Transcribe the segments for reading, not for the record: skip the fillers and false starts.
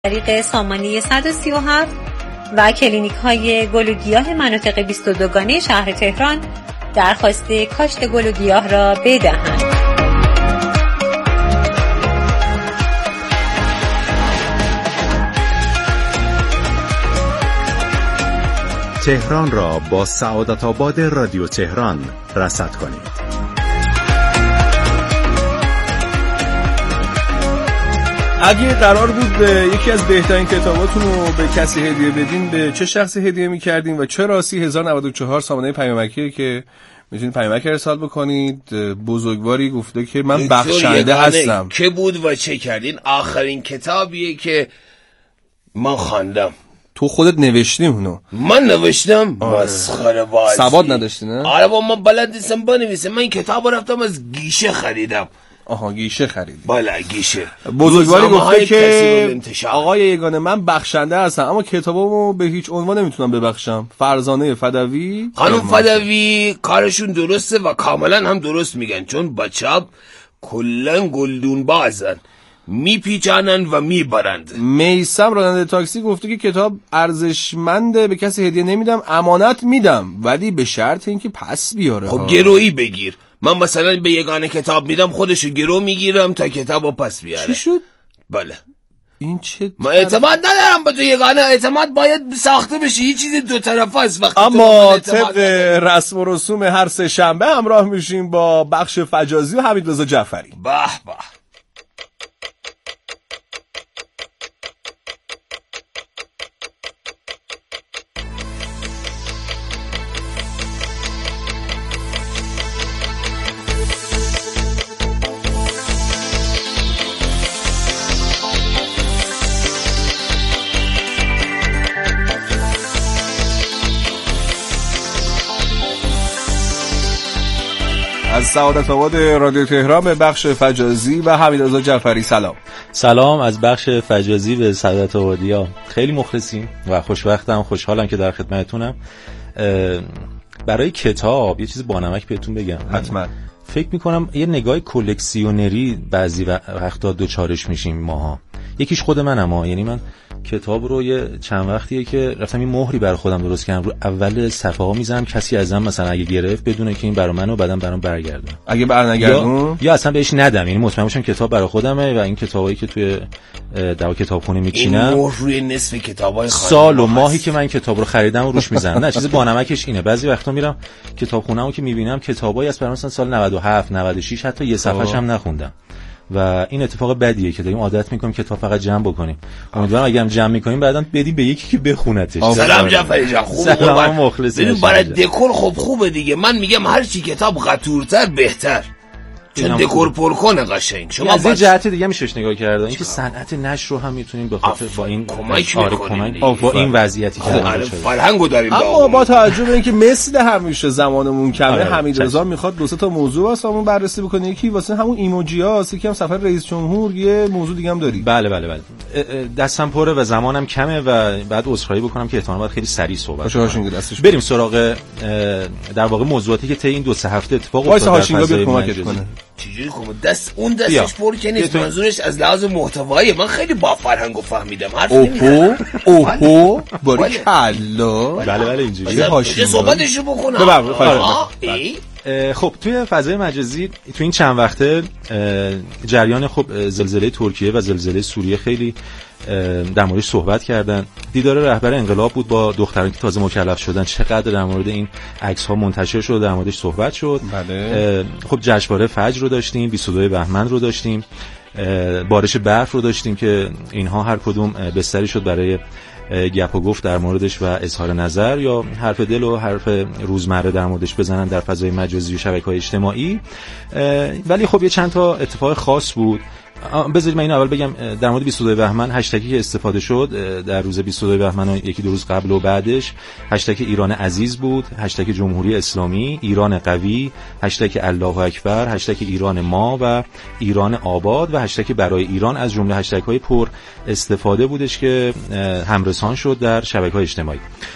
طریق سامانه 137 و کلینیک های گل و گیاه مناطق 22 گانه شهر تهران درخواست کاشت گل و گیاه را بدهند. تهران را با سعادت آباد رادیو تهران رصد کنید. اگه قرار بود یکی از بهترین کتاباتون رو به کسی هدیه بدین، به چه شخصی هدیه می‌کردین و چرا 3094 سامانه پیامکیه که میتونید پیامک ارسال بکنید؟ بزرگواری گفته که من بخشنده هستم. که بود و چه کردین؟ آخرین کتابیه که من خواندم. تو خودت نوشتی اونو؟ من نوشتم؟ مسخره بازی. سواد نداشتی نه؟ آره با من بلد نیستم بنویسم. من این کتاب رفتم از گیشه خریدم. آها گیشه خرید. بله گیشه. بزرگواری گفته که آقای یگانه من بخشنده هستم اما کتابامو به هیچ عنوان نمیتونم ببخشم. فرزانه فدوی. خانم فدوی کارشون درسته و کاملا هم درست میگن، چون بچه‌ها کلا گلدون بازن، میپیچانن و میبرند. میسم راننده تاکسی گفته که کتاب ارزشمنده، به کسی هدیه نمیدم، امانت میدم ولی به شرط اینکه پس بیاره. خب گرویی بگیر. من مثلا به یگانه کتاب میدم، خودشو گرو میگیرم تا کتابو پس بیاره. چی شد؟ بله. این چه؟ من اعتماد ندارم به تو یگانه. اعتماد باید ساخته بشه، یه چیز دو طرفه است. وقتی اما طبق رسم و رسوم هر سه شنبه همراه میشیم با بخش فجازی و حمیدرضا جعفری. به به. از سعادت آباد رادیو تهران به بخش فجازی و حمیدرضا جعفری سلام از بخش فجازی به سعادت آبادیا. خیلی مخلصیم و خوشوقتم، خوشحالم که در خدمتتونم. برای کتاب یه چیز بانمک بهتون بگم. حتما. فکر میکنم یه نگاه کلکسیونری بعضی وقتا دوچارش میشیم ماها. یکیش خود منم یعنی من کتاب رو یه چند وقتیه که رفتم این مهری برای خودم درست کردم، رو اول صفحه ها میذارم کسی ازم مثلا اگه گرفت بدونه که این برای منه و بعدم برام برگردونه. اگه برنگردون یا اصلا بهش ندم، یعنی مطمئن باشم کتاب برای خودمه و این کتابایی که توی در کتابخونه میچینم این مهر روی نصف کتابای سال و ماهی که من کتاب رو خریدم و روش میزنم. نه چیز بانمکش اینه، بعضی وقتا میرم کتابخونه‌مو که میبینم کتابایی از مثلا سال 97 96 حتی یه صفحه‌ش هم نخوندم و این اتفاق بدیه که داریم عادت میکنیم کتاب فقط جمع بکنیم. امیدوارم اگه هم جمع میکنیم بعداً بدیم به یکی که بخونتش. سلام جعفری جان، خوبه؟ سلام مخلصم. برای دکور خوبه دیگه. من میگم هر چی کتاب قطورتر بهتر، چون دکور پر کنه قشنگ. شما از جهت دیگه میشش نگاه کرد اینکه صنعت نشر رو هم میتونیم به خاطر با این کمک با این وضعیتی که الان فرهنگو داریم. اما با توجه به اینکه مثل همیشه زمانمون کمه، حمیدرضا میخواد دو سه تا موضوع واسمون بررسی بکنه. یکی واسه همون ایموجی‌هاست، یکی هم سفر رئیس جمهور، یه موضوع دیگه هم داری. بله دستم پره و زمانم کمه و بعد عذرخواهی بکنم که احتمالاً باید خیلی سریع صحبت کنم. بریم سراغ در واقع موضوعاتی که طی این دو سه هفته اتفاق افتاد. چجوری خوبه؟ دستش پر که نیست. منظورش از لحاظ محتوایی من خیلی با فرهنگو فهمیدم. حرف نمیزنم. اوهو باریکلا. بله اینجوری. چه صحبتشو بکنم. خب توی فضای مجازی تو این چند وقته جریان خب زلزله ترکیه و زلزله سوریه خیلی در موردش صحبت کردن. دیدار رهبر انقلاب بود با دخترانی که تازه مکلف شدن. چقدر در مورد این عکس ها منتشر شد، در موردش صحبت شد. بله. خب جشنواره فجر رو داشتیم، 22 بهمن رو داشتیم، بارش برف رو داشتیم که اینها هر کدوم بستری شد برای گپ و گفت در موردش و اظهار نظر یا حرف دل و حرف روزمره در موردش بزنن در فضای مجازی و شبکه‌های اجتماعی. ولی خب یه چند تا اتفاق خاص بود. بذارید من این اول بگم در مورد 22 بهمن هشتگی که استفاده شد در روز 22 بهمن و یکی دو روز قبل و بعدش هشتگ ایران عزیز بود، هشتگ جمهوری اسلامی، ایران قوی، هشتگ الله اکبر، هشتگ ایران ما و ایران آباد و هشتگ برای ایران از جمله هشتگ‌های پر استفاده بودش که همرسان شد در شبکه‌های اجتماعی.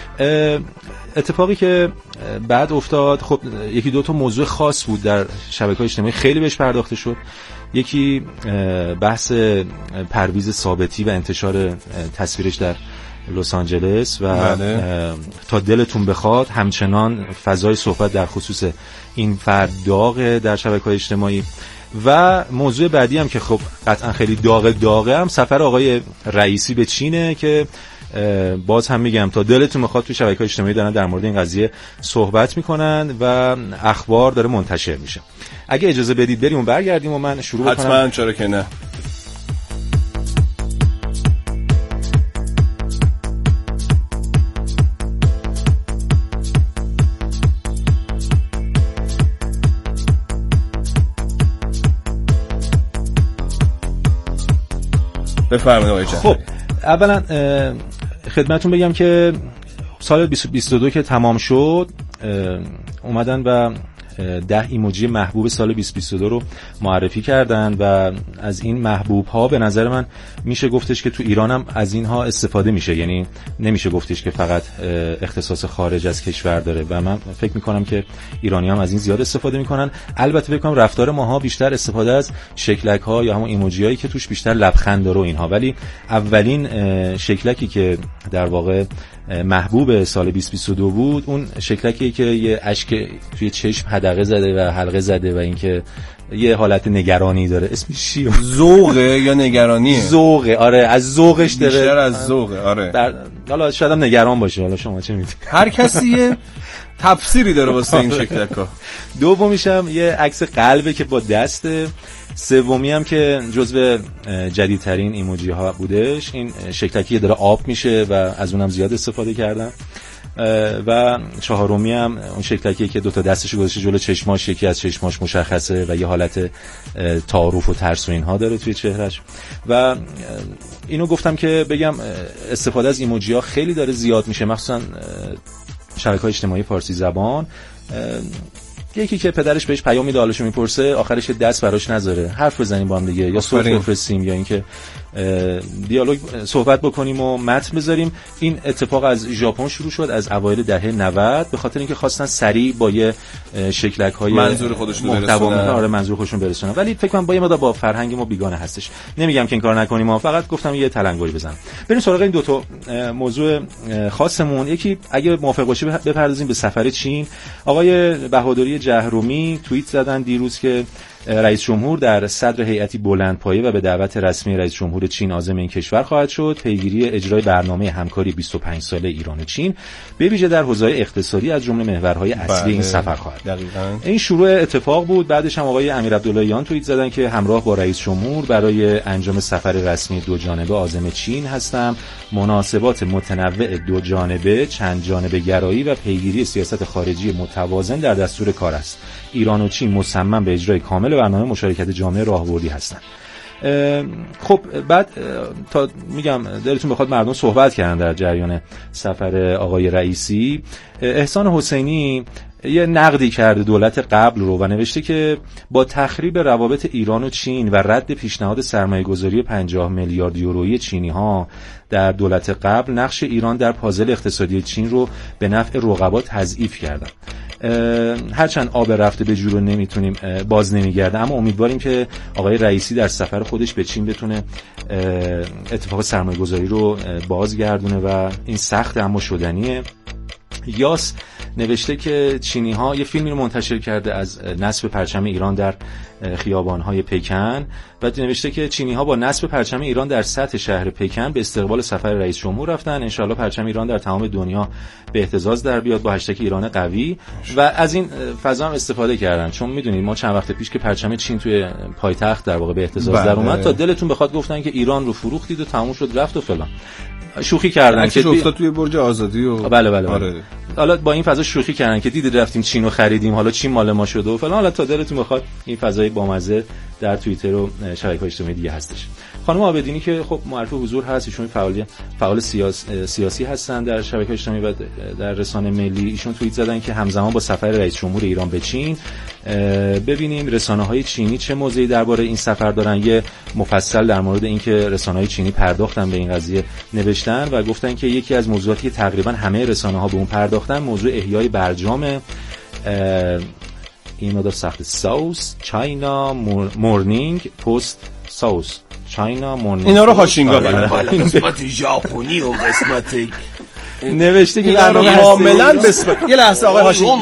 اتفاقی که بعد افتاد خب یکی دو تا موضوع خاص بود در شبکه‌های اجتماعی خیلی بهش پرداخته شد. یکی بحث پرویز ثابتی و انتشار تصویرش در لس آنجلس و تا دلتون بخواد همچنان فضای صحبت در خصوص این فرد داغه در شبکه‌های اجتماعی. و موضوع بعدی هم که خب قطعا خیلی داغه هم سفر آقای رئیسی به چینه که باز هم میگم تا دلتون میخواد تو شبکه‌های اجتماعی دارن در مورد این قضیه صحبت میکنن و اخبار داره منتشر میشه. اگه اجازه بدید بریم و برگردیم و من شروع بکنم. حتما، چرا که نه. بفرمایید آقای جعفری. خب اولا خدمتتون بگم که سال 2022 که تمام شد اومدن و 10 ایموجی محبوب سال 2022 رو معرفی کردن و از این محبوب ها به نظر من میشه گفتش که تو ایران هم از اینها استفاده میشه، یعنی نمیشه گفتش که فقط اختصاص خارج از کشور داره و من فکر میکنم که ایرانی هم از این زیاد استفاده میکنن. البته فکر کنم رفتار ماها بیشتر استفاده از شکلک ها یا همون ایموجی هایی که توش بیشتر لبخند داره و اینها، ولی اولین شکلکی که در واقع محبوب سال 2022 بود اون شکلکی که یه اشک توی چشم حدقه زده و حلقه زده و اینکه یه حالت نگرانی داره. اسمش چیه؟ ذوقه یا نگرانیه؟ ذوقه. آره از ذوقش داره، بیشتر از ذوقه. آره حالا شاید هم نگران باشه، حالا شما چه می‌دونید؟ هر کسی تفسیری داره واسه این شکلک‌ها. دومیش هم یه عکس قلبه که با دسته. سومی هم که جزو جدیدترین ایموجی ها بودش، این شکلکی داره آب میشه و از اونم زیاد استفاده کردم. و چهارمی هم اون شکلکی که دوتا دستشو گذاشته جلو چشماش، یکی از چشماش مشخصه و یه حالت تعارف و ترس و اینها داره توی چهرهش. و اینو گفتم که بگم استفاده از ایموجی ها خیلی داره زیاد میشه، مخصوصا شبکه‌های اجتماعی فارسی زبان. یکی که پدرش بهش پیام میده، حالشو میپرسه، آخرش دست براش نذاره، حرف بزنیم با هم دیگه، یا صوت بفرستیم یا اینکه دیالوگ صحبت بکنیم و متن بذاریم. این اتفاق از ژاپن شروع شد از اوایل دهه 90 به خاطر اینکه خواستن سریع با یه شکلک‌های منظور خودشون برسونن. آره منظور خودشون برسونن، ولی فکر کنم با یه مقدار با فرهنگ ما بیگانه هستش. نمیگم که این کار نکنیم، ما فقط گفتم یه تلنگری بزنم. بریم سراغ این دو تا موضوع خاصمون. یکی اگه موافق باشی بپردازیم به سفر چین. آقای بهادری جهرومی توییت زدن دیروز که رئیس جمهور در صدر هیئتی بلندپایه و به دعوت رسمی رئیس جمهور چین عازم این کشور خواهد شد. پیگیری اجرای برنامه همکاری 25 ساله ایران و چین به ویژه در حوزه اقتصادی از جمله محورهای اصلی این سفر خواهد. دقیقاً این شروع اتفاق بود. بعدش هم آقای امیر عبداللهیان توییت زدن که همراه با رئیس جمهور برای انجام سفر رسمی دو جانبه عازم چین هستم. مناسبات متنوع دو جانبه، چند جانبه گرایی و پیگیری سیاست خارجی متوازن در دستور کار است. ایران و چین مصمم به اجرای کامل برنامه مشارکت جامعه راهبردی هستند. خب بعد تا میگم دلتون بخواد مردم صحبت کردن در جریان سفر آقای رئیسی. احسان حسینی یه نقدی کرده دولت قبل رو و نوشته که با تخریب روابط ایران و چین و رد پیشنهاد سرمایه‌گذاری 50 میلیارد یورویی چینی‌ها در دولت قبل، نقش ایران در پازل اقتصادی چین رو به نفع رقبا تضعیف کردن. هرچند آب رفته به جو رو نمیتونیم باز نمیگرده، اما امیدواریم که آقای رئیسی در سفر خودش به چین بتونه اتفاق سرمایه‌گذاری رو بازگردونه و این سخت اما شدنیه. یاس نوشته که چینی‌ها یه فیلمی رو منتشر کرده از نصب پرچم ایران در خیابان‌های پکن و نوشته که چینی‌ها با نصب پرچم ایران در سطح شهر پکن به استقبال سفر رئیس جمهور رفتن. انشالله پرچم ایران در تمام دنیا به اهتزاز در بیاد با هشتگ ایران قوی و از این فضا هم استفاده کردن، چون میدونید ما چند وقت پیش که پرچم چین توی پایتخت در واقع به اهتزاز در اومد تا دلتون بخواد گفتن که ایران رو فروختید و تموم شد رفت و فلان. شوخی کردن که افتاد توی برج آزادی و بله. آره. حالا با این فضا شوخی کردن که دیدید رفتیم چین رو خریدیم، حالا چین مال ما شده و فلان. حالا تا دلتون بخواد این فضای بامزه در توییتر و شبکه‌های اجتماعی دیگه هستش. خانم عابدینی که خب معرف حضور هست، ایشون فعال سیاسی هستن در شبکه‌های اجتماعی و در رسانه ملی. ایشون توییت زدن که همزمان با سفر رئیس جمهور ایران به چین ببینیم رسانه‌های چینی چه موضعی درباره این سفر دارن. یه مفصل در مورد اینکه رسانه‌های چینی پرداختن به این قضیه نوشتن و گفتن که یکی از موضوعاتی که تقریبا همه رسانه‌ها به اون پرداختن موضوع احیای برجام این مقدار سخت. ساوس چاینا مورنینگ پست ساوس چاینا مورنینگ. اینا رو هاشینگا بله. قسمت ژاپنی و قسمت نوشته که برنامه کاملا بسپار. یه لحظه آقای هاشمی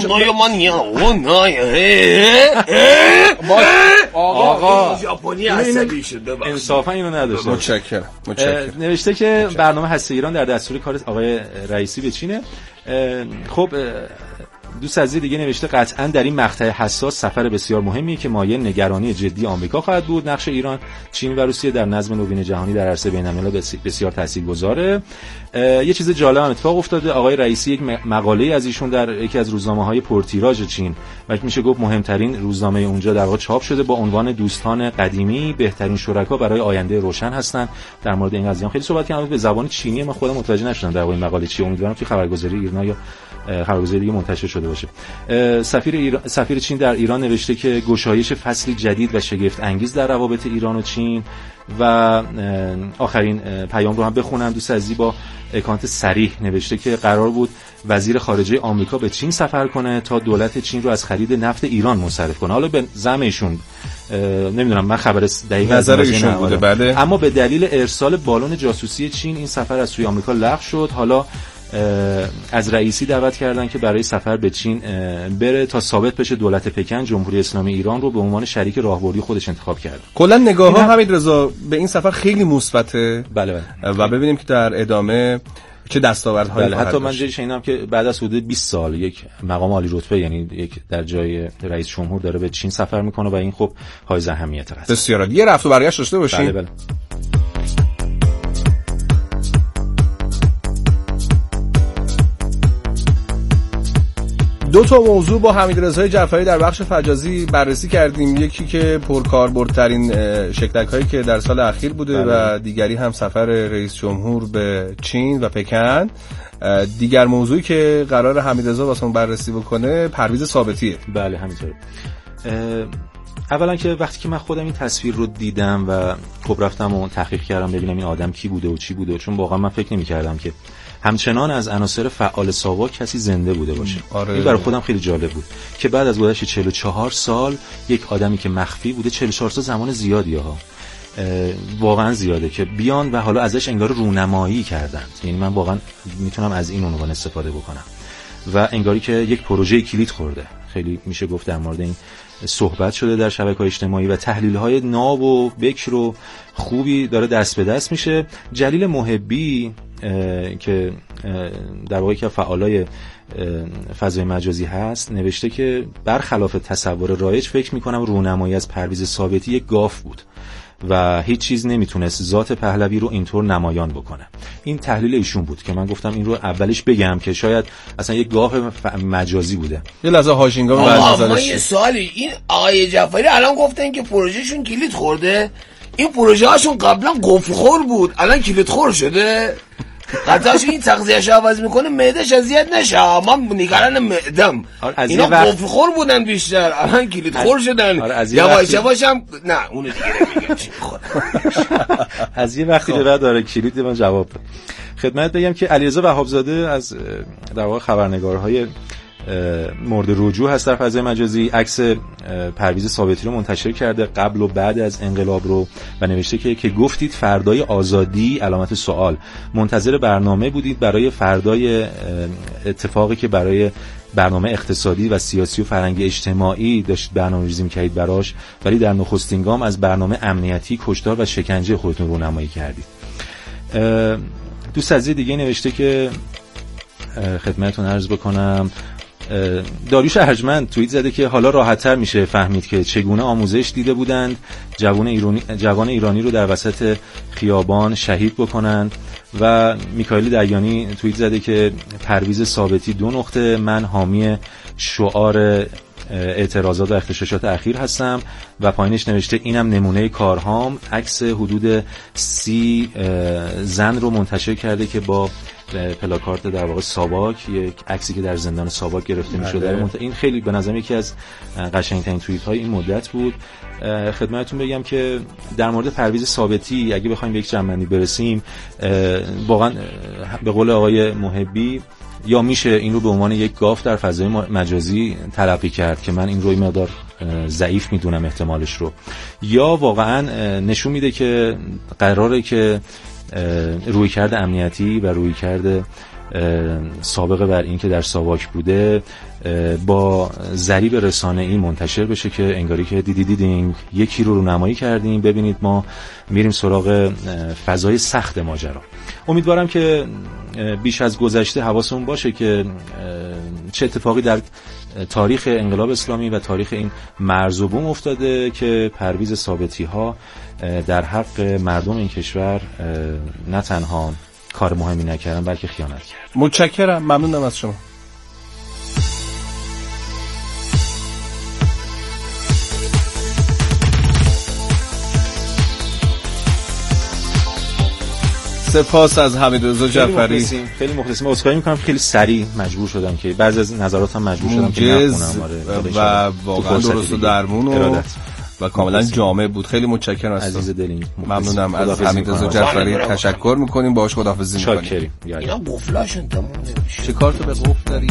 آقا ژاپنی عصبی شده. انصافا اینو نداشته. متشکرم. نوشته که برنامه هسته ایران در دستور کار آقای رئیسی به چینه. خب دوست عزیز دیگه نوشته قطعا در این مقطع حساس سفر بسیار مهمیه که مایه نگرانی جدی آمریکا خواهد بود. نقش ایران، چین و روسیه در نظم نوین جهانی در عرصه بین‌المللی بسیار تاثیرگذاره. یه چیز جالب هم اتفاق افتاده. آقای رئیسی یک مقاله از ایشون در یکی از روزنامه‌های پرتیراژ چین و میشه گفت مهمترین روزنامه اونجا در واقع چاپ شده با عنوان دوستان قدیمی بهترین شرکا برای آینده روشن هستن. در مورد این قضیه خیلی صحبت کردم به زبان چینی. من خودم متوجه نشدم در واقع این مقاله چیه. امیدوارم توی خبرگزاری ایرنا یا خبرگزاری دیگه منتشر شده باشه. سفیر چین در ایران نوشته که گشایش فصلی جدید و شگفت انگیز در روابط ایران و چین. و آخرین پیام رو هم بخونم. دوست عزیزی با اکانت صریح نوشته که قرار بود وزیر خارجه آمریکا به چین سفر کنه تا دولت چین رو از خرید نفت ایران منصرف کنه. حالا به زعم ایشون نمیدونم، من خبر دقیق نظر ایشون بوده بله. اما به دلیل ارسال بالون جاسوسی چین این سفر از سوی آمریکا لغو شد. حالا از رئیسی دعوت کردن که برای سفر به چین بره تا ثابت بشه دولت پکن جمهوری اسلامی ایران رو به عنوان شریک راهبردی خودش انتخاب کرده. کلا نگاه‌ها حمیدرضا به این سفر خیلی مثبته. بله. و ببینیم که در ادامه چه دستاوردهایی خواهد داشت. حتی من شنیدم که بعد از حدود 20 سال یک مقام عالی رتبه، یعنی یک در جای رئیس جمهور، داره به چین سفر میکنه و این خب حائز اهمیت است. بسیار عالی. یه رفت و برگشت داشته باشیم. بله. دو تا موضوع با حمیدرضا جعفری در بخش فجازی بررسی کردیم. یکی که پرکاربردترین شکلک‌هایی که در سال اخیر بوده و دیگری هم سفر رئیس جمهور به چین و پکن. دیگر موضوعی که قرار حمیدرضا واسمون بررسی بکنه پرویز ثابتیه. بله همینطوره. اولا که وقتی که من خودم این تصویر رو دیدم و خب رفتم و تحقیق کردم ببینم این آدم کی بوده و چی بوده، چون واقعا من فکر نمی‌کردم که همچنان از عناصر فعال ساواک کسی زنده بوده باشه. این برای خودم خیلی جالب بود که بعد از گذشت 44 سال یک آدمی که مخفی بوده، 44 سال زمان زیادیه ها، واقعا زیاده، که بیان و حالا ازش انگار رونمایی کردند. یعنی من واقعا میتونم از این عنوان استفاده بکنم و انگاری که یک پروژه کلید خورده. خیلی میشه گفت در مورد این صحبت شده در شبکه‌های اجتماعی و تحلیل‌های ناب و بکر و خوبی داره دست به دست میشه. جلیل محبی که در واقع که فعالای فضای مجازی هست نوشته که برخلاف تصور رایج فکر میکنم رونمایی از پرویز ثابتی یک گاف بود و هیچ چیز نمیتونست ذات پهلوی رو اینطور نمایان بکنه. این تحلیل ایشون بود که من گفتم این رو اولش بگم که شاید اصلا یک گاف مجازی بوده. یه لحظه هاشینگا بعد نظرش. یه سوالی، این آقای جعفری الان گفتن که پروژهشون کلید خورده. این پروژه هاشون قبلا قفل خور بود، الان کلید خور شده. قطعاش این تغذیه‌اش عوض میکنه معده‌اش اذیت نشه. من نگران معدم. اینا قفل خور بودن بیشتر، الان کلید خور شدن. یواش یواش هم نه اون دیگه نمیگم چی میخوره. از یه وقتی به بعد داره کلید من جواب بده. خدمت بگم که علیرضا وهابزاده از در واقع خبرنگارهای مورد رجوع هست در فضای مجازی، عکس پرویز ثابتی رو منتشر کرده قبل و بعد از انقلاب رو و نوشته که گفتید فردای آزادی علامت سوال، منتظر برنامه بودید برای فردای اتفاقی که برای برنامه اقتصادی و سیاسی و فرهنگی اجتماعی داشتید برنامه‌ریزی می‌کردید براش، ولی در نخستین گام از برنامه امنیتی، کشتار و شکنجه خودتون رونمایی کردید. دوست عزیز دیگه نوشته که خدمتتون عرض بکنم، داریوش ارجمند توییت زده که حالا راحت‌تر میشه فهمید که چگونه آموزش دیده بودند جوان ایرانی رو در وسط خیابان شهید بکنند. و میکائیل دیانی توییت زده که پرویز ثابتی 2 نقطه، من حامی شعار اعتراضات و اغتشاشات اخیر هستم و پایینش نوشته اینم نمونه کارهام. عکس حدود 30 زن رو منتشر کرده که با پلاکارت در واقع ساواک، یک عکسی که در زندان ساواک گرفته می‌شده. این خیلی به نظر یکی از قشنگ‌ترین توییت‌های این مدت بود. خدمتتون بگم که در مورد پرویز ثابتی اگه بخوایم به یک جمع‌بندی برسیم، واقعا به قول آقای محبی یا میشه این رو به عنوان یک گاف در فضای مجازی تلقی کرد که من این رو مقدار ضعیف میدونم احتمالش رو، یا واقعا نشون میده که قراره که رویکرد امنیتی و رویکرد سابقه بر این که در ساواک بوده با ضریب رسانه‌ای منتشر بشه که انگاری که دیدین یکی رو رونمایی کردیم، ببینید ما میریم سراغ فضای سخت ماجرا. امیدوارم که بیش از گذشته حواسمون باشه که چه اتفاقی در تاریخ انقلاب اسلامی و تاریخ این مرز و بوم افتاده که پرویز ثابتی ها در حق مردم این کشور نه تنها کار مهمی نکردن بلکه خیانت کرد. متشکرم، ممنونم از شما. سپاس از حمیدرضا جعفری. خیلی مخلصیم. عذرخواهی میکنم خیلی سریع مجبور شدم که بعضی از نظراتم مجبور شدم که نخونم و واقعا درست و درمون و کاملا جامع بود. خیلی متشکرم از عزیز دلیم. ممنونم از حمیدرضا جعفری. تشکر میکنیم، باهاش خداحافظی میکنیم. شاکریم. اینا قفلاشون تموم نمیشه. چه کار تو به قفل داری؟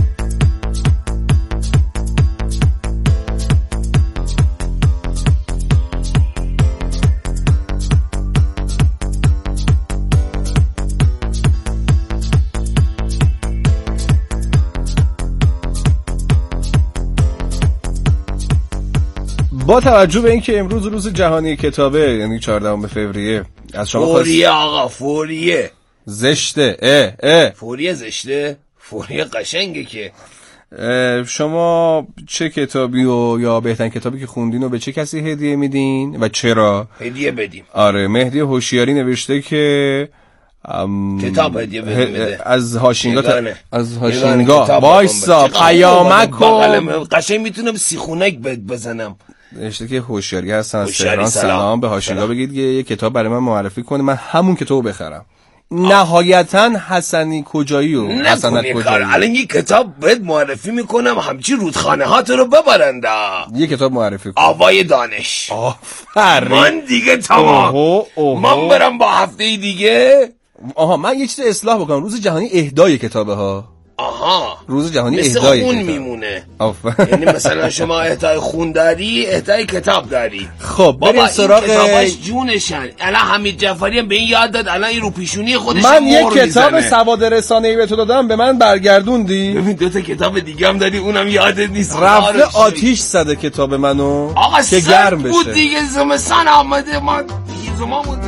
با توجه به اینکه امروز روز جهانی کتابه، یعنی 14 فوریه، از شما فوریه آقا، فوریه زشته. فوریه زشته، فوریه قشنگه. که شما چه کتابی یا بهترین کتابی که خوندین و به چه کسی هدیه میدین و چرا هدیه بدیم؟ آره، مهدی هوشیاری نوشته که کتاب هدیه بده از هاشینگاه وایسا پیامکو قشنگ میتونم سیخونک بزنم. نوشته که هوشیاری هستن از تهران. سلام، به هاشینگاه بگید یه کتاب برای من معرفی کنه، من همون کتابو بخرم. نهایتا حسنی کجایی و حسنت کجایی. الان یه کتاب بهت معرفی میکنم، همچی رودخانه ها تو رو ببرنده. یه کتاب معرفی کن. آوای دانش. آفرین. من دیگه تمام. من برم با هفته دیگه. من یه چیز اصلاح بکنم. روز جهانی اهدای کتابه ها. روز جهانی اهدای خون میمونه. آفرین. یعنی مثلا شما اهدای خون داری، اهدای کتاب داری. خب بریم سراغ کتاباش جونشن. الان حمید جعفری به این یاد داد، الان این رو پیشونی خودش من یه کتاب سواد رسانه‌ای به تو دادم، به من برگردوندی. ببین 2 کتاب دیگه هم داری، اونم یادت نیست. رفته آتیش زده کتاب منو که گرم بشه. بود دیگه، زمستان آمده، ما دیگه زمان بود.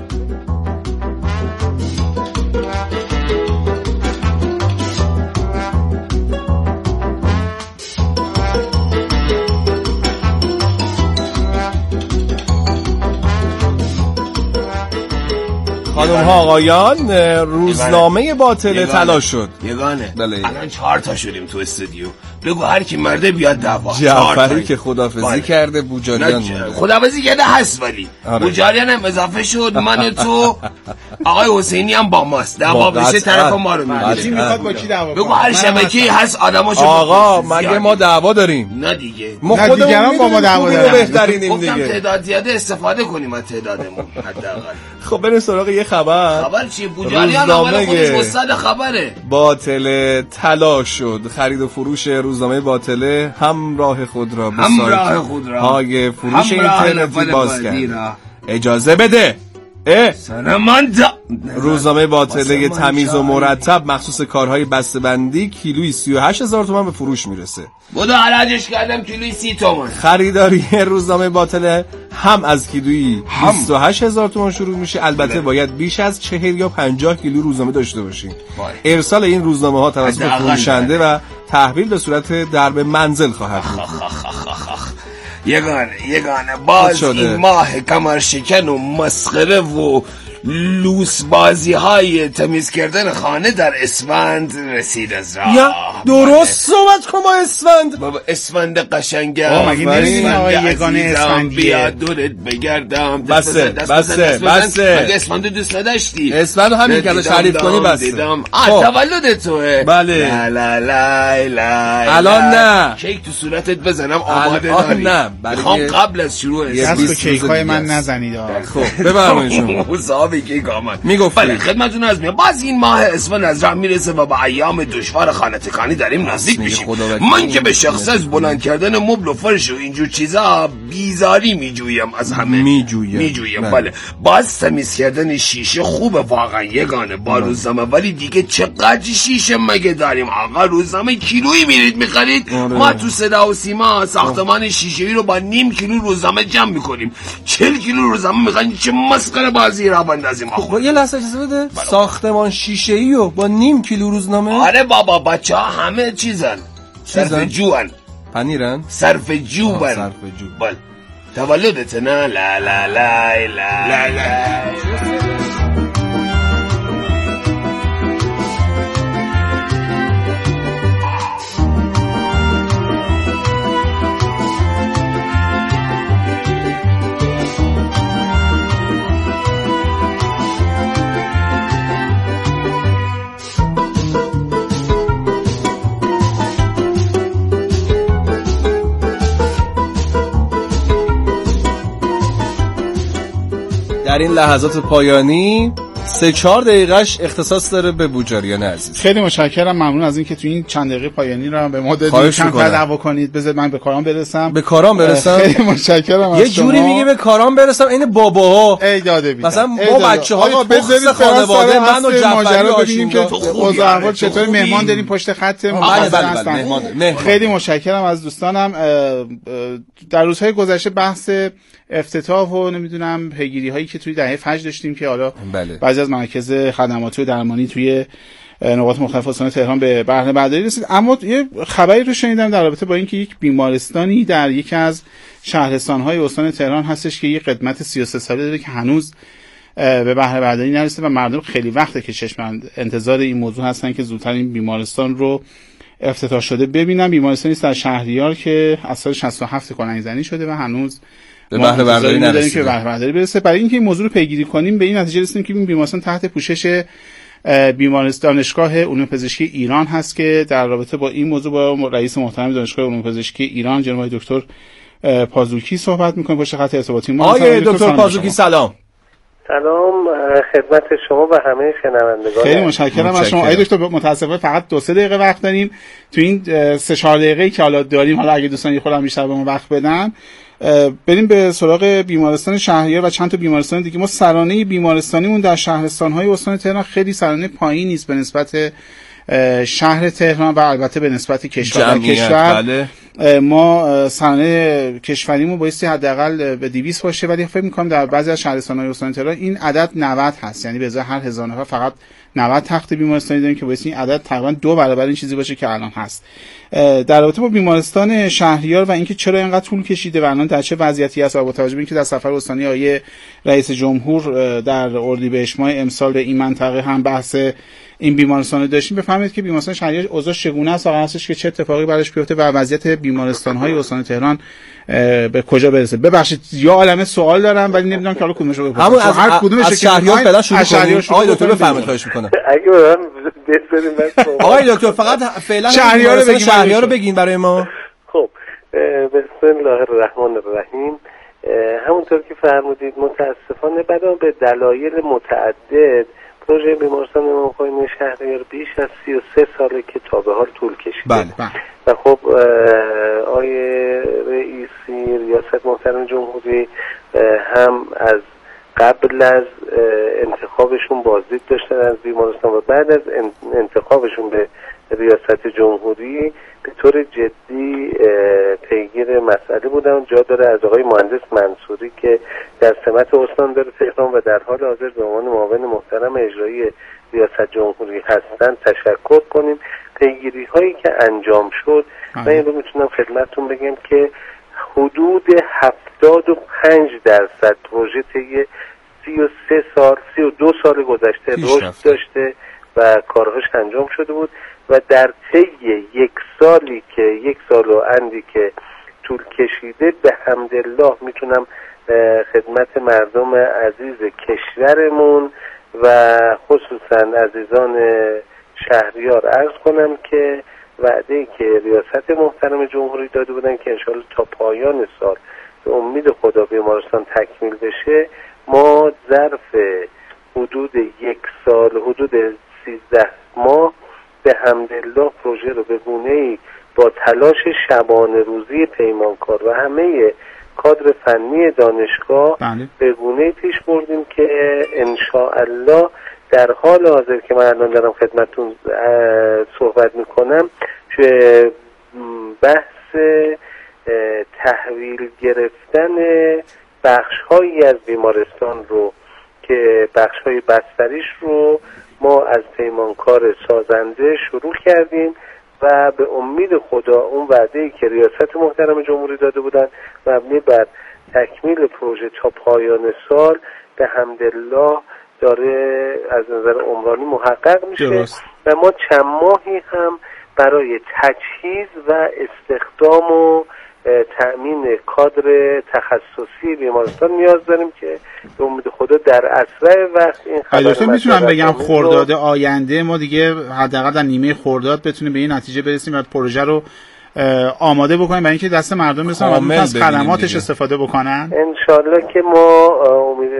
خانم ها آقایان، روزنامه باطل طلا شد. یگانه. بله. الان 4 تا شدیم تو استودیو. بگو هر کی مرده بیاد دعوا. جعفری که خدافظی کرده، بوجاریان خدافظی کرده هست، ولی بوجاریان هم اضافه شد. من تو آقای حسینی هم با ماست. دعوا بشه طرف ما رو میگیره. کی میخواد با کی دعوا کنه؟ بگو هر شبکه‌ای هست آدماشو. آقا مگه ما دعوا داریم؟ نه دیگه. ما خودمون با ما دعوا داریم. بهترینیم دیگه. گفتم تعداد زیاده استفاده کنیم از تعدادمون حداقل. خب بریم سراغ یه خبر چیه؟ بوجاریان اول خودش مستعد خبره. باطل طلا شد. خرید و فروش روزنامه باطل همراه خود را به های فروش اینترنتی باز کرد. اجازه بده. روزنامه باطله تمیز و مرتب مخصوص کارهای بسته‌بندی کیلویی 38,000 تومان به فروش میرسه. بودا حراجش کردم کیلویی 30 تومان. خریداری روزنامه باطله هم از کیلویی 28,000 تومان شروع میشه. البته باید بیش از 40 یا 50 کیلو روزنامه داشته باشین. ارسال این روزنامه ها توسط فروشنده و تحویل به صورت در به منزل خواهد بود. یگانه باز این ماه کمر شکن و مسخره و لوس بازی های تمیز کردن خانه در اسفند رسید از راه. یا درست صحبت کن با اسفند. بابا اسفند قشنگه. مگه نمیدونی آقای یگانه اسفندیه؟ بیا دورت بگردم. بسه مگه اسفند دوست نداشتی؟ اسفند همین که تعریف کنی بسه. تولد توه. بله. لا الان نه. کیک تو صورتت بزنم آماده داری. نه میخوام قبل از شروع دست به کیک های من نزنید. خب ببرمایید شما. کتابی که آمد میگفت بله خدمتتون عرض می‌کنم باز این ماه اسفند از راه میرسه و به ایام دشوار خانه‌تکانی داریم نزدیک میشیم. من که به شخص از بلند کردن مبل و فرش و اینجور چیزا بیزاری میجویم از همه میجویم بله. باز تمیز کردن شیشه خوبه واقعا یگانه با روزنامه، ولی دیگه چقدر شیشه مگه داریم آقا؟ روزنامه کیلویی میرید میخرید. ما تو صدا و سیما ساختمان شیشه‌ای رو با نیم کیلو روزنامه جمع میکنیم، 40 کیلو روزنامه میخریم. چه مسخره بازی را بندازیم آقا. یه لحظه اجازه بده. ساختمان شیشه‌ای رو با نیم کیلو روزنامه؟ آره بابا بچه‌ها همه چیزن صرف جوان پنیرن صرف جو بله تولدت نه لا لا لا لا لا در این لحظات پایانی 3-4 دقیقهش اختصاص داره به بوجاریان عزیز. خیلی متشکرم، ممنون از اینکه تو این چند دقیقه پایانی رو به ما دادید. چند تا دعوا کنید بذار من به کارام برسم. خیلی متشکرم از یه جوری میگه به کارام برسم این باباها ای داده بیدم. مثلا ما بچه‌های بذارید خانواده من و جعفری ببینیم که اوضاع احوال چطور. مهمان داریم پشت خط هستن. خیلی متشکرم از دوستانم. در روزهای گذشته بحث افتتاح و نمیدونم پیگیری هایی که توی دهه فجر داشتیم که حالا بعضی از مراکز خدماتی و درمانی توی نقاط مختلف استان تهران به بهره برداری رسید. اما یه خبری رو شنیدم در رابطه با اینکه یک بیمارستانی در یکی از شهرستان‌های استان تهران هستش که یه خدمت 33 ساله داره که هنوز به بهره برداری نرسیده و مردم خیلی وقته که چشمند انتظار این موضوع هستن که زودتر این بیمارستان رو افتتاح شده ببینم. بیمارستانی است در شهریار که از سال 67 کلنگ‌زنی شده و هنوز به بهره برداری نرسیده که بهره برداری برسه. برای اینکه این موضوع رو پیگیری کنیم به این نتیجه رسیدیم که این بیمارستان تحت پوشش بیمارستان دانشگاه علوم پزشکی ایران هست که در رابطه با این موضوع با رئیس محترم دانشگاه علوم پزشکی ایران جناب دکتر پازوکی صحبت می‌کنیم. پشت خط ارتباطی ما آقای دکتر پازوکی سلام. سلام خدمت شما و همه شنوندگان. خیلی متشکرم از شما. آقای دکتر متاسفانه فقط 2-3 دقیقه وقت داریم. تو این 3-4 دقیقه‌ای که حالا داریم، حالا اگه دوستان یه خورده بیشتر به ما وقت بدن، بریم به سراغ بیمارستان شهریار و چند تا بیمارستان دیگه. ما سرانه بیمارستانیمون در شهرستان‌های استان تهران خیلی سرانه پایینی است به نسبت شهر تهران و البته به نسبت کشور. بله. ما سرانه کشوریمون بایستی حداقل به 200 باشه، ولی فکر می‌کنم در بعضی از شهرستان‌های استان تهران این عدد 90 هست. یعنی به ازای هر 1000 نفر فقط 90 تخت بیمارستانی داریم که بایستی این عدد تقریبا 2 برابر این چیزی باشه که الان هست. در رابطه با بیمارستان شهریار و اینکه چرا اینقدر طول کشیده و الان در چه وضعیتی هست و با توجه به اینکه در سفر استانی آقای رئیس جمهور در اردیبهشت ماه امسال به این منطقه هم بحث این بیمارستان رو داشتیم، بفهمید که بیمارستان شهریار اوضاع چگونه است و قرار هستش که چه اتفاقی براش بیفته و وضعیت بیمارستان‌های استان تهران به کجا برسه. ببخشید یا عالمه سوال دارم ولی نمیدونم که حالا کدومش رو بپرسم. همون هر کدومش که شهریار فعلا شروع کنیم. آقای دکتر بفرمایید خواهش می‌کنم. اگه برام بذارید من آقای دکتر فقط فعلا شهریار رو بگین برای ما. خب بسم الله الرحمن الرحیم. همونطور که فرمودید متاسفانه بعدا به دلایل متعدد پروژه بیمارستان امام خمینی شهریار بیش از 33 ساله که تا به حال طول کشیده. بله. و خب آیه رئیسی ریاست محترم جمهوری هم از قبل از انتخابشون بازدید داشتن از بیمارستان و بعد از انتخابشون به ریاست جمهوری به طور جدی پیگیر مسئله بودن. جا داره از آقای مهندس منصوری که در سمت استاندار تهران و در حال حاضر به عنوان معاون محترم اجرایی ریاست جمهوری هستند تشکر کنیم. پیگیری هایی که انجام شد من این رو میتونم خدمتتون بگم که حدود 75% پروژه طی 32 سال گذشته رشد داشته و کارهاش انجام شده بود و در طی 1 سال و اندی که طول کشیده به حمدالله میتونم خدمت مردم عزیز کشورمون و خصوصا عزیزان شهریار عرض کنم که وعده‌ای که ریاست محترم جمهوری داده بودن که انشاءالله تا پایان سال به امید خدا بیمارستان تکمیل بشه، ما ظرف حدود 1 سال، حدود 13 ماه به حمدالله پروژه رو به گونه‌ای با تلاش شبانه روزی پیمانکار و همه کادر فنی دانشگاه به گونه‌ای پیش بردیم که انشاءالله در حال حاضر که من الان دارم خدمتتون صحبت میکنم که بحث تحویل گرفتن بخش‌هایی از بیمارستان رو که بخش‌های بستریش رو ما از پیمانکار سازنده شروع کردیم و به امید خدا اون وعده‌ای که ریاست محترم جمهوری داده بودن مبنی بر تکمیل پروژه تا پایان سال به حمدالله داره از نظر عمرانی محقق میشه درست. و ما چند ماهی هم برای تجهیز و استخدام و تأمین کادر تخصصی بیمارستان نیاز داریم که به امید خدا در اسرع وقت این خبر میتونم بگم خرداد آینده ما دیگه حداقل در نیمه خرداد بتونیم به این نتیجه برسیم و پروژه رو آماده بکنیم برای اینکه دست مردم بتونن از خدماتش استفاده بکنن. انشالله که ما امید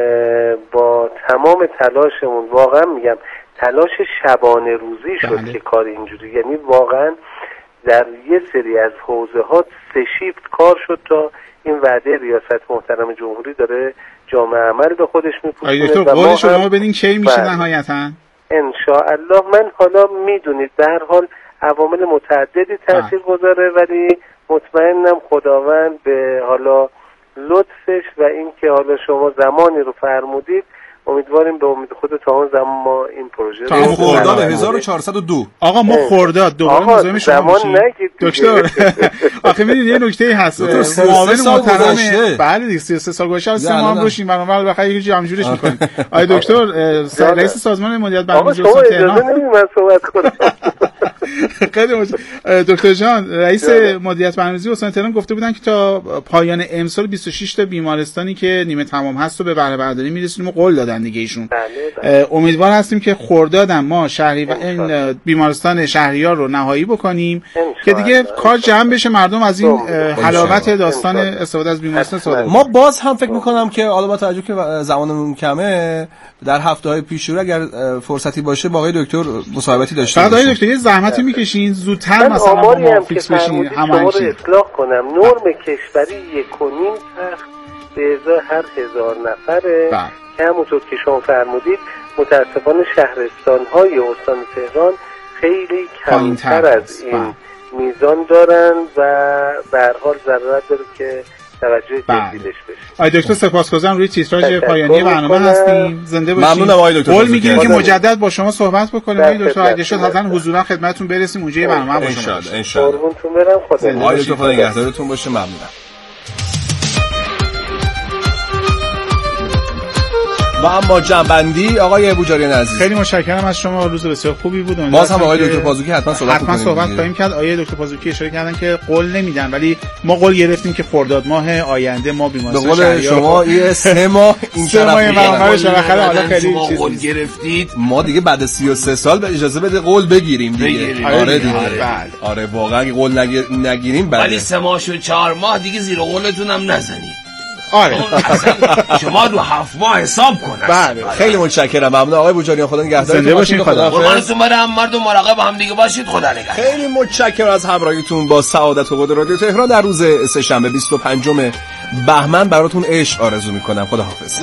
با تمام تلاشمون، واقعا میگم تلاش شبانه روزی شد که کار اینجوری، یعنی واقعا در یه سری از حوزه ها 3 شیفت کار شد تا این وعده ریاست محترم جمهوری داره جامعه عمل به خودش میپوشونه. دکتر قول شما بدین کی میشه نهایتا؟ انشاءالله. من حالا میدونید به هر حال عوامل متعددی تاثیر گذاره ولی مطمئنم خداوند به حالا لطفش و اینکه حالا شما زمانی رو فرمودید امیدواریم به امید خود تا اون زمان ما این پروژه تا خرداد 1402 آقا ما خرداد دوباره مزاحم شما میشیم دکتر. آخه میدونید یه نکته هست معاون محترم بله دیگه 33 سال گذشته 3 ماه هم روشیم برنامه بخیر یه جوری همجوریش میکنیم. آقای دکتر رئیس سازمان مدیریت برنامه‌ریزی استان تهران من صحبت کنم. خیلی دکتر جان رئیس مدیریت برنامه‌ریزی استان تهران گفته بودن که تا پایان امسال 26 تا بیمارستانی که نیمه تمام هست رو به بهره برداری میرسونیم و قول دادن دیگه ایشون. امیدوار هستیم که خردادم ما شهری و این بیمارستان شهریار رو نهایی بکنیم که دیگه کار جمع بشه، مردم از این حلاوت داستان استفاده از بیمارستان استفاده. ما باز هم فکر می‌کنم که حالا با توجه که زمانمون کمه در هفته‌های پیش رو اگر فرصتی باشه با آقای دکتر مصاحبتی داشته باشیم. آقای دکتر یه زحمتی می‌کشین زودتر مثلا ما فیکس بشین همون رو اصلاح کنم. نرم کشوری 1.5 تخت به ازای هر 1000 نفره که همونطور که شما فرمودید متاسفانه شهرستان‌های استان تهران خیلی کمتر از این میزان دارن و به هر حال ضرورت داره که توجه جدیدش بشه. آقای دکتر سپاسگزارم روی تیتراژ پایانی برنامه هستیم. زنده باشید. ممنونم آقای دکتر. قول میگیریم که مجدد با شما صحبت بکنیم آقای دکتر. اگه شد حتما حضورا خدمتتون برسیم اونجا یه برنامه با شما. ان شاء الله. قربونتون برم. خدا آقای دکتر خدا نگهدارتون باشه. ممنونم. و اما جنبندی آقای بوجاریان عزیز خیلی متشکرم از شما، روز بسیار خوبی بود. باز هم آقای دکتر پازوکی حتما صحبت خواهیم کرد. آقای دکتر پازوکی اشاره کردن که قول نمیدن ولی ما قول گرفتیم که خرداد ماه آینده ما بیمارستان شهریار به قول شما یه 3 ماه این طرف برنامه‌اش بالاخره حالا خیلی چیز قول گرفتید. ما دیگه بعد 33 سال به اجازه بده قول بگیریم دیگه. آره دیگه. آره واقعا قول نگیریم بعد ولی 3 ماه شد 4 ماه دیگه زیر قولتون هم نزنید. آره شما رو 7 ماه حساب کنید. بله خیلی متشکرم. ممنون آقای بوجاریان. خدا نگهدارتون باشین. خدا قربانتون برم. مردم مراقب هم دیگه باشید. خدا نگهدار. خیلی متشکرم از همراهیتون با سعادت و قدر رادیو تهران در روز سه‌شنبه 25 بهمن. براتون عشق آرزو میکنم. خدا حافظ.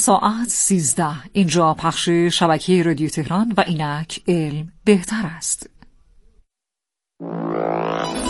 ساعت 13. اینجا پخش شبکه رادیو تهران و اینک علم بهتر است.